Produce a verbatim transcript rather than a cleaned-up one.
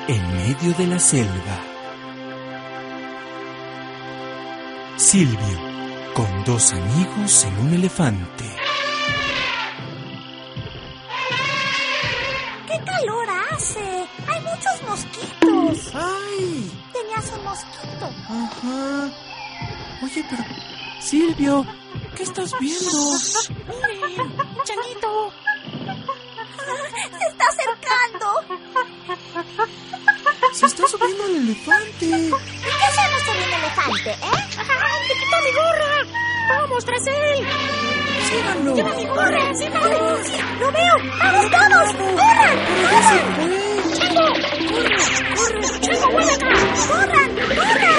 en medio de la selva. Silvio, con dos amigos en un elefante. ¡Qué calor hace! ¡Hay muchos mosquitos! ¡Ay! Tenías un mosquito. Ajá. Oye, pero... Silvio, ¿qué estás viendo? ¡Miren! ¡Chanito! ¡Se está acercando! Se está subiendo el elefante. ¿Y qué hacemos con el elefante, eh? ¡Ay, te quitó mi gorra! ¡Vamos tras él! Síganlo. ¡Lleva mi gorra! ¡Síganlo! ¡Sí, lo veo! ¡Vamos todos! ¡Corran! Pero ya se ¡Corran! fue. ¡Chango! ¡Corre! ¡Corre! ¡Chango, vuelve acá! ¡Corran! ¡Corran!